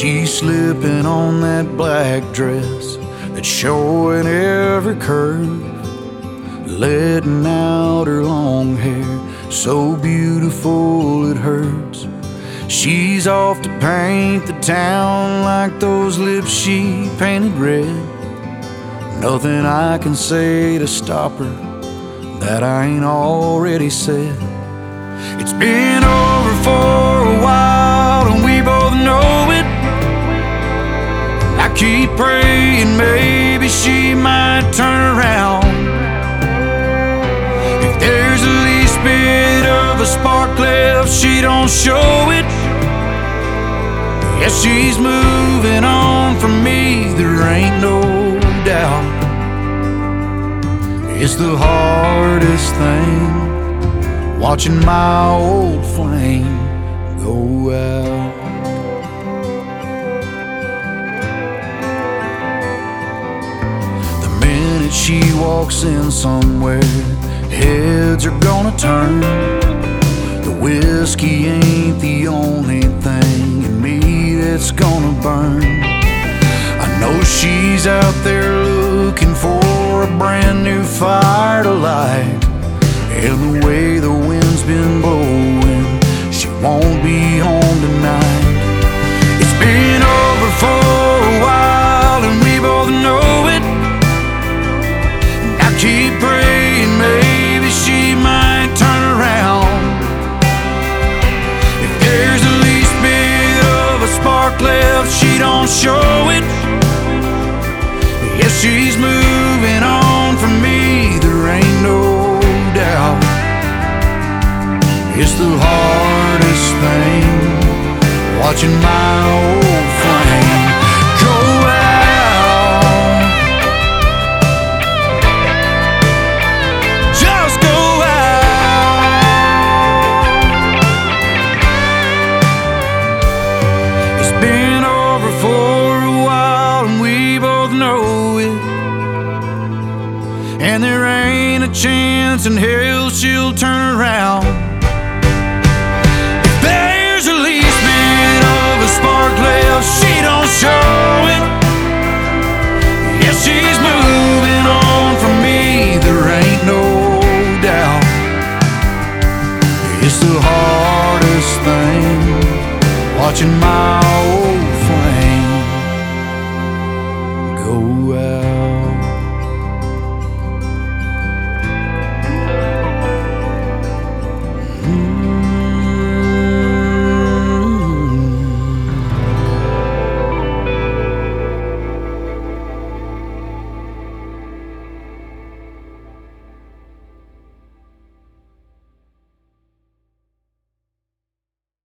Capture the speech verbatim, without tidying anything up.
She's slipping on that black dress that's showing every curve, letting out her long hair, so beautiful it hurts. She's off to paint the town like those lips she painted red. Nothing I can say to stop her that I ain't already said. It's been over for a while and we both know it. I keep praying maybe she might turn around. If there's the least bit of a spark left, she don't show it. Yeah, she's moving on from me, there ain't no doubt. It's the hardest thing, watching my old flame go out. The minute she walks in somewhere, heads are gonna turn. The whiskey ain't the only thing in me that's gonna burn. I know she's out there looking for a brand new fire to light, and the way the wind's been blowing, she won't be home tonight. It's been over for a while and we both know it. I keep praying maybe she might turn around. If there's the least bit of a spark left, she don't show it. Yes, she's moving on from me, there ain't no doubt. It's the hardest thing, watching my old flame go out. Just go out. It's been over for a while and we both know it. And there ain't a chance in hell she'll turn around. If there's the least bit of a spark left, she don't show it. Yeah, she's moving on from me, there ain't no doubt. It's the hardest thing, watching my